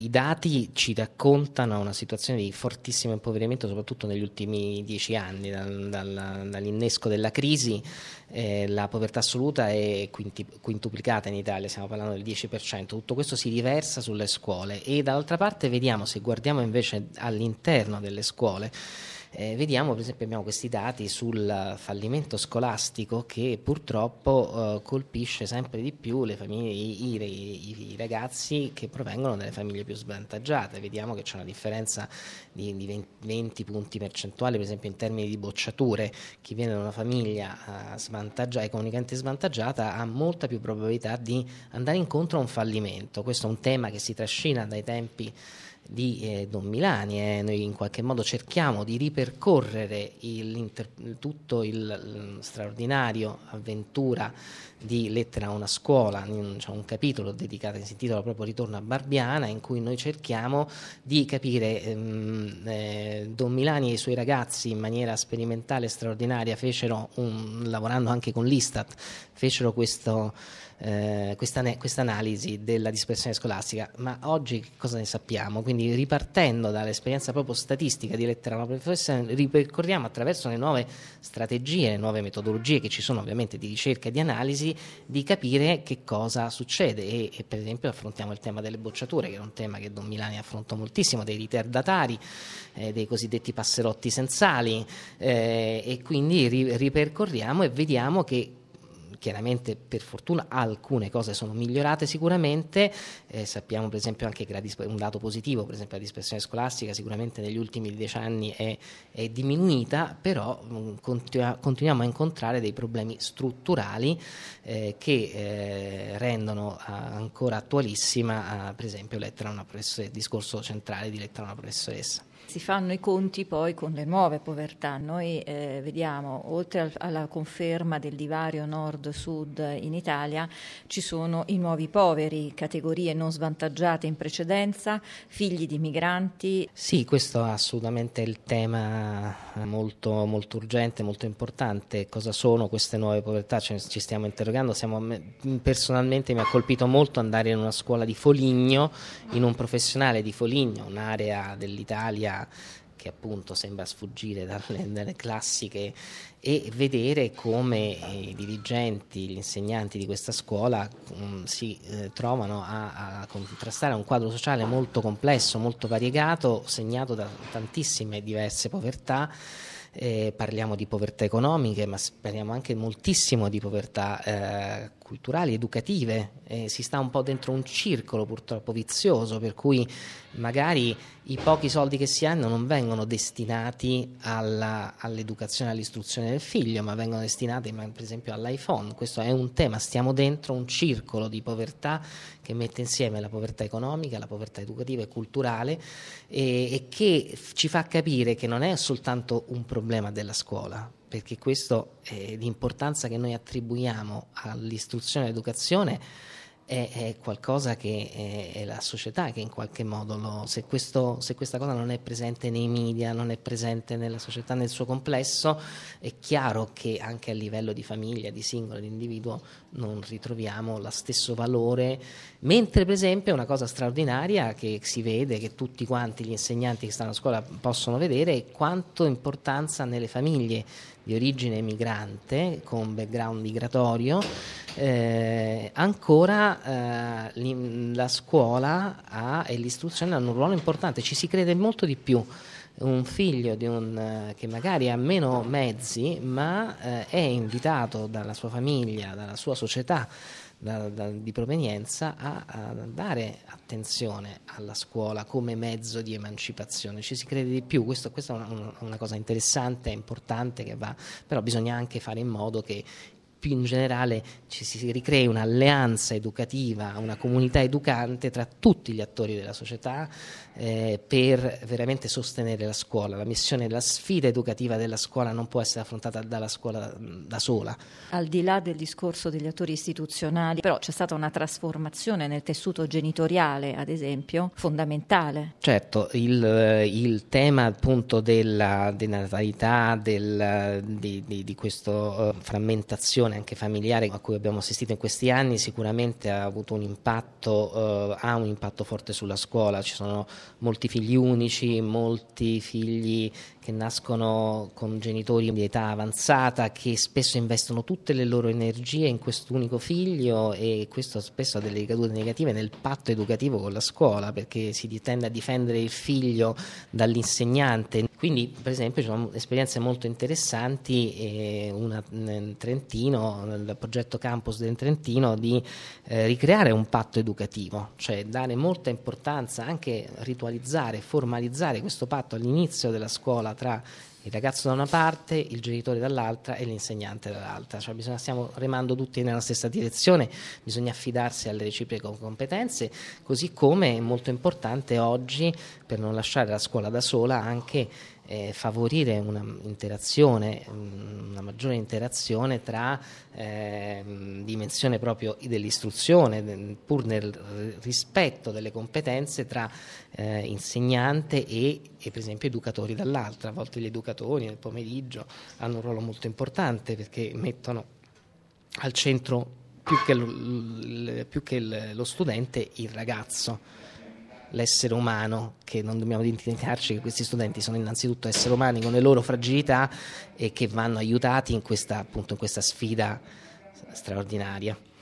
I dati ci raccontano una situazione di fortissimo impoverimento, soprattutto negli ultimi 10 anni, dall'innesco della crisi. La povertà assoluta è quintuplicata in Italia, stiamo parlando del 10%. Tutto questo si riversa sulle scuole e dall'altra parte vediamo, se guardiamo invece all'interno delle scuole, vediamo per esempio, abbiamo questi dati sul fallimento scolastico che purtroppo colpisce sempre di più le famiglie, i ragazzi che provengono dalle famiglie più svantaggiate. Vediamo che c'è una differenza di 20 punti percentuali per esempio in termini di bocciature. Chi viene da una famiglia economicamente svantaggiata ha molta più probabilità di andare incontro a un fallimento. Questo è un tema che si trascina dai tempi di Don Milani. Noi in qualche modo cerchiamo di ripercorrere tutto il straordinario avventura di Lettera a una scuola. C'è un capitolo dedicato, che si intitola proprio Ritorno a Barbiana, in cui noi cerchiamo di capire Don Milani e i suoi ragazzi in maniera sperimentale e straordinaria lavorando anche con l'Istat, fecero questa analisi della dispersione scolastica. Ma oggi cosa ne sappiamo? Quindi, ripartendo dall'esperienza proprio statistica di Lettera a una professione, ripercorriamo attraverso le nuove strategie, le nuove metodologie che ci sono ovviamente di ricerca e di analisi, di capire che cosa succede e per esempio affrontiamo il tema delle bocciature, che è un tema che Don Milani affrontò moltissimo, dei ritardatari, dei cosiddetti passerotti sensali, e quindi ripercorriamo e vediamo che chiaramente, per fortuna, alcune cose sono migliorate sicuramente. Sappiamo per esempio anche che un dato positivo, per esempio la dispersione scolastica sicuramente negli ultimi 10 anni è diminuita, però continuiamo a incontrare dei problemi strutturali che rendono ancora attualissima per esempio il discorso centrale di Lettera a una professoressa. Si fanno i conti poi con le nuove povertà. Noi vediamo, oltre alla conferma del divario nord-sud in Italia, ci sono i nuovi poveri, categorie non svantaggiate in precedenza, figli di migranti. Sì, questo è assolutamente il tema molto, molto urgente, molto importante. Cosa sono queste nuove povertà? Ci stiamo interrogando. Personalmente mi ha colpito molto andare in una scuola di Foligno, in un professionale di Foligno, un'area dell'Italia che appunto sembra sfuggire dalle classiche, e vedere come i dirigenti, gli insegnanti di questa scuola si trovano a contrastare un quadro sociale molto complesso, molto variegato, segnato da tantissime e diverse povertà. Parliamo di povertà economiche, ma parliamo anche moltissimo di povertà culturali, educative. Si sta un po' dentro un circolo purtroppo vizioso, per cui magari i pochi soldi che si hanno non vengono destinati all'educazione e all'istruzione del figlio, ma vengono destinati per esempio all'iPhone. Questo è un tema, stiamo dentro un circolo di povertà che mette insieme la povertà economica, la povertà educativa e culturale, e che ci fa capire che non è soltanto un problema della scuola, perché questo è l'importanza che noi attribuiamo all'istruzione e all'educazione è qualcosa che è la società che in qualche modo se questa cosa non è presente nei media, non è presente nella società nel suo complesso, è chiaro che anche a livello di famiglia, di singolo, di individuo non ritroviamo lo stesso valore. Mentre per esempio una cosa straordinaria che si vede, che tutti quanti gli insegnanti che stanno a scuola possono vedere, è quanto importanza nelle famiglie di origine migrante con background migratorio ancora la scuola e l'istruzione hanno un ruolo importante. Ci si crede molto di più un figlio che magari ha meno mezzi, ma è invitato dalla sua famiglia, dalla sua società di provenienza a dare attenzione alla scuola come mezzo di emancipazione. Ci si crede di più. Questa è una cosa interessante, importante, però bisogna anche fare in modo che più in generale ci si ricrei un'alleanza educativa, una comunità educante tra tutti gli attori della società per veramente sostenere la scuola. La missione, la sfida educativa della scuola non può essere affrontata dalla scuola da sola. Al di là del discorso degli attori istituzionali, però c'è stata una trasformazione nel tessuto genitoriale, ad esempio, fondamentale. Certo, il tema appunto della denatalità, di questa frammentazione situazione anche familiare a cui abbiamo assistito in questi anni sicuramente ha avuto un impatto, ha un impatto forte sulla scuola. Ci sono molti figli unici, molti figli che nascono con genitori di età avanzata che spesso investono tutte le loro energie in quest'unico figlio, e questo spesso ha delle ricadute negative nel patto educativo con la scuola, perché si tende a difendere il figlio dall'insegnante. Quindi per esempio ci sono esperienze molto interessanti, una nel Trentino, nel progetto Campus del Trentino, di ricreare un patto educativo, cioè dare molta importanza, anche ritualizzare, formalizzare questo patto all'inizio della scuola tra il ragazzo da una parte, il genitore dall'altra e l'insegnante dall'altra. Cioè stiamo remando tutti nella stessa direzione, bisogna affidarsi alle reciproche competenze, così come è molto importante oggi, per non lasciare la scuola da sola, anche favorire una maggiore interazione tra dimensione proprio dell'istruzione, pur nel rispetto delle competenze tra insegnante e per esempio educatori dall'altra. A volte gli educatori nel pomeriggio hanno un ruolo molto importante, perché mettono al centro più che lo studente il ragazzo, l'essere umano, che non dobbiamo dimenticarci che questi studenti sono innanzitutto esseri umani con le loro fragilità e che vanno aiutati in questa sfida straordinaria.